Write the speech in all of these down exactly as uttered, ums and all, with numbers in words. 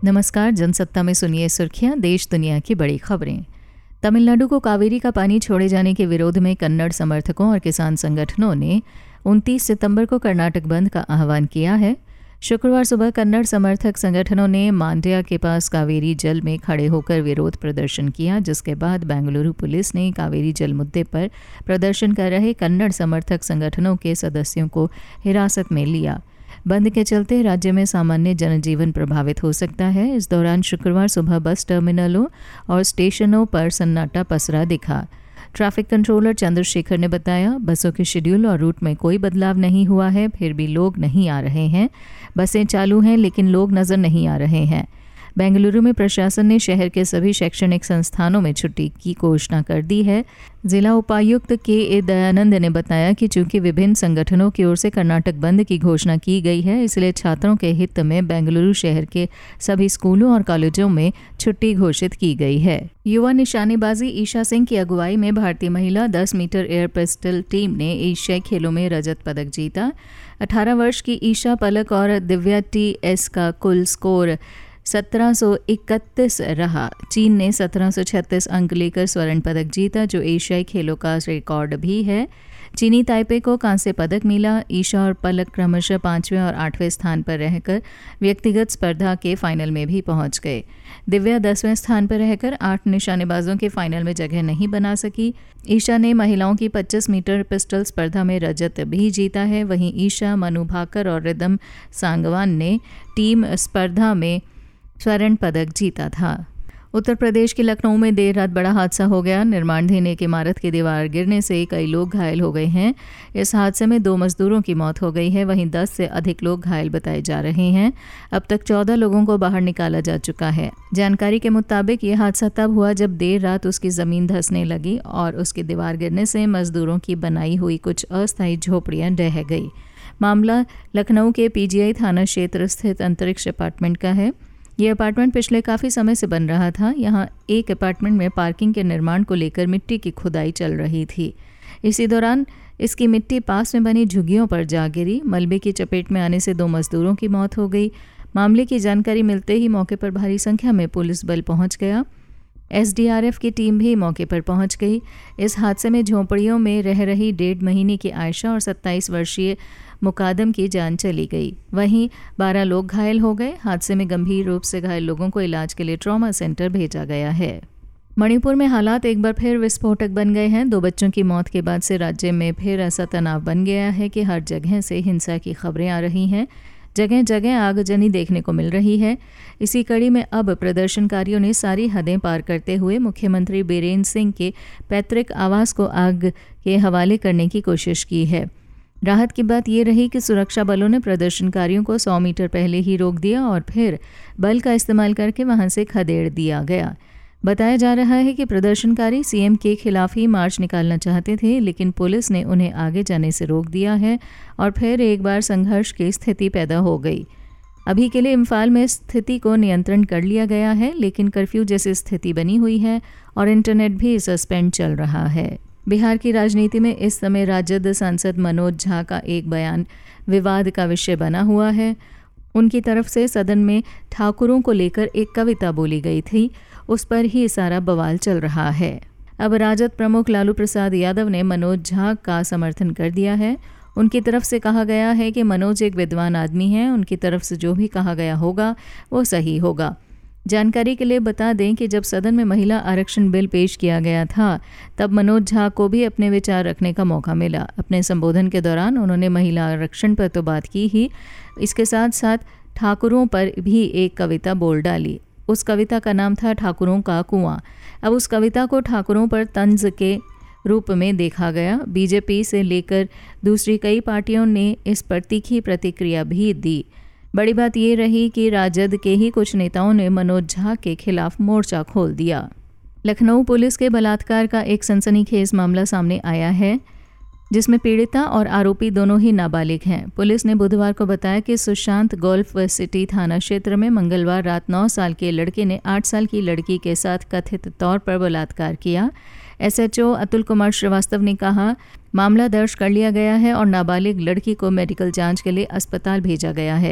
नमस्कार, जनसत्ता में सुनिए सुर्खियां, देश दुनिया की बड़ी खबरें। तमिलनाडु को कावेरी का पानी छोड़े जाने के विरोध में कन्नड़ समर्थकों और किसान संगठनों ने उनतीस सितंबर को कर्नाटक बंद का आह्वान किया है। शुक्रवार सुबह कन्नड़ समर्थक संगठनों ने मांड्या के पास कावेरी जल में खड़े होकर विरोध प्रदर्शन किया, जिसके बाद बेंगलुरु पुलिस ने कावेरी जल मुद्दे पर प्रदर्शन कर रहे कन्नड़ समर्थक संगठनों के सदस्यों को हिरासत में लिया। बंद के चलते राज्य में सामान्य जनजीवन प्रभावित हो सकता है। इस दौरान शुक्रवार सुबह बस टर्मिनलों और स्टेशनों पर सन्नाटा पसरा दिखा। ट्रैफिक कंट्रोलर चंद्रशेखर ने बताया, बसों के शेड्यूल और रूट में कोई बदलाव नहीं हुआ है, फिर भी लोग नहीं आ रहे हैं। बसें चालू हैं लेकिन लोग नजर नहीं आ रहे हैं। बेंगलुरु में प्रशासन ने शहर के सभी शैक्षणिक संस्थानों में छुट्टी की घोषणा कर दी है। जिला उपायुक्त के ए दयानंद ने बताया कि चूंकि विभिन्न संगठनों की ओर से कर्नाटक बंद की घोषणा की गई है, इसलिए छात्रों के हित में बेंगलुरु शहर के सभी स्कूलों और कॉलेजों में छुट्टी घोषित की गई है। युवा निशानेबाजी ईशा सिंह की अगुवाई में भारतीय महिला दस मीटर एयर पिस्टल टीम ने एशियाई खेलों में रजत पदक जीता। अठारह वर्ष की ईशा पलक और दिव्या टी एस का कुल स्कोर सत्रह सौ इकतीस रहा। चीन ने सत्रह सौ छत्तीस अंक लेकर स्वर्ण पदक जीता, जो एशियाई खेलों का रिकॉर्ड भी है। चीनी ताइपे को कांस्य पदक मिला। ईशा और पलक क्रमशः पांचवें और आठवें स्थान पर रहकर व्यक्तिगत स्पर्धा के फाइनल में भी पहुंच गए। दिव्या दसवें स्थान पर रहकर आठ निशानेबाजों के फाइनल में जगह नहीं बना सकी। ईशा ने महिलाओं की पच्चीस मीटर पिस्टल स्पर्धा में रजत भी जीता है। वहीं ईशा, मनु भाकर और रिदम सांगवान ने टीम स्पर्धा में स्वर्ण पदक जीता था। उत्तर प्रदेश के लखनऊ में देर रात बड़ा हादसा हो गया। निर्माणाधीन एक इमारत की दीवार गिरने से कई लोग घायल हो गए हैं। इस हादसे में दो मजदूरों की मौत हो गई है, वहीं दस से अधिक लोग घायल बताए जा रहे हैं। अब तक चौदह लोगों को बाहर निकाला जा चुका है। जानकारी के मुताबिक ये हादसा तब हुआ जब देर रात उसकी जमीन धंसने लगी और उसकी दीवार गिरने से मजदूरों की बनाई हुई कुछ अस्थायी झोपड़ियां ढह गई। मामला लखनऊ के पीजीआई थाना क्षेत्र स्थित अंतरिक्ष अपार्टमेंट का है। ये अपार्टमेंट पिछले काफ़ी समय से बन रहा था। यहाँ एक अपार्टमेंट में पार्किंग के निर्माण को लेकर मिट्टी की खुदाई चल रही थी। इसी दौरान इसकी मिट्टी पास में बनी झुग्गियों पर जा गिरी। मलबे की चपेट में आने से दो मजदूरों की मौत हो गई। मामले की जानकारी मिलते ही मौके पर भारी संख्या में पुलिस बल पहुंच गया। एसडीआरएफ की टीम भी मौके पर पहुंच गई। इस हादसे में झोंपड़ियों में रह रही डेढ़ महीने की आयशा और सत्ताईस वर्षीय मुकादम की जान चली गई। वहीं बारह लोग घायल हो गए। हादसे में गंभीर रूप से घायल लोगों को इलाज के लिए ट्रॉमा सेंटर भेजा गया है। मणिपुर में हालात एक बार फिर विस्फोटक बन गए हैं। दो बच्चों की मौत के बाद से राज्य में फिर ऐसा तनाव बन गया है कि हर जगह से हिंसा की खबरें आ रही हैं। जगह जगह आगजनी देखने को मिल रही है। इसी कड़ी में अब प्रदर्शनकारियों ने सारी हदें पार करते हुए मुख्यमंत्री बीरेंद्र सिंह के पैतृक आवास को आग के हवाले करने की कोशिश की है। राहत की बात यह रही कि सुरक्षा बलों ने प्रदर्शनकारियों को सौ मीटर पहले ही रोक दिया और फिर बल का इस्तेमाल करके वहां से खदेड़ दिया गया। बताया जा रहा है कि प्रदर्शनकारी सीएम के खिलाफ ही मार्च निकालना चाहते थे, लेकिन पुलिस ने उन्हें आगे जाने से रोक दिया है और फिर एक बार संघर्ष की स्थिति पैदा हो गई। अभी के लिए इम्फाल में स्थिति को नियंत्रण कर लिया गया है, लेकिन कर्फ्यू जैसी स्थिति बनी हुई है और इंटरनेट भी सस्पेंड चल रहा है। बिहार की राजनीति में इस समय राजद सांसद मनोज झा का एक बयान विवाद का विषय बना हुआ है। उनकी तरफ से सदन में ठाकुरों को लेकर एक कविता बोली गई थी, उस पर ही सारा बवाल चल रहा है। अब राजद प्रमुख लालू प्रसाद यादव ने मनोज झा का समर्थन कर दिया है। उनकी तरफ से कहा गया है कि मनोज एक विद्वान आदमी हैं, उनकी तरफ से जो भी कहा गया होगा वो सही होगा। जानकारी के लिए बता दें कि जब सदन में महिला आरक्षण बिल पेश किया गया था, तब मनोज झा को भी अपने विचार रखने का मौका मिला। अपने संबोधन के दौरान उन्होंने महिला आरक्षण पर तो बात की ही, इसके साथ साथ ठाकुरों पर भी एक कविता बोल डाली। उस कविता का नाम था ठाकुरों का कुआं। अब उस कविता को ठाकुरों पर तंज के रूप में देखा गया। बीजेपी से लेकर दूसरी कई पार्टियों ने इस पर तीखी प्रतिक्रिया भी दी। बड़ी बात यह रही कि राजद के ही कुछ नेताओं ने मनोज झा के खिलाफ मोर्चा खोल दिया। लखनऊ पुलिस के बलात्कार का एक सनसनीखेज मामला सामने आया है, जिसमें पीड़िता और आरोपी दोनों ही नाबालिग हैं। पुलिस ने बुधवार को बताया कि सुशांत गोल्फ सिटी थाना क्षेत्र में मंगलवार रात नौ साल के लड़के ने आठ साल की लड़की के साथ कथित तौर पर बलात्कार किया। एसएचओ अतुल कुमार श्रीवास्तव ने कहा, मामला दर्ज कर लिया गया है और नाबालिग लड़की को मेडिकल जांच के लिए अस्पताल भेजा गया है।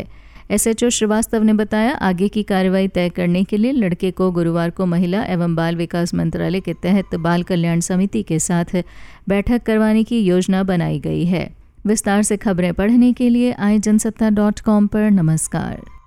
एसएचओ श्रीवास्तव ने बताया, आगे की कार्रवाई तय करने के लिए लड़के को गुरुवार को महिला एवं बाल विकास मंत्रालय के तहत बाल कल्याण समिति के साथ बैठक करवाने की योजना बनाई गई है। विस्तार से खबरें पढ़ने के लिए आए जनसत्ता डॉट कॉम पर नमस्कार।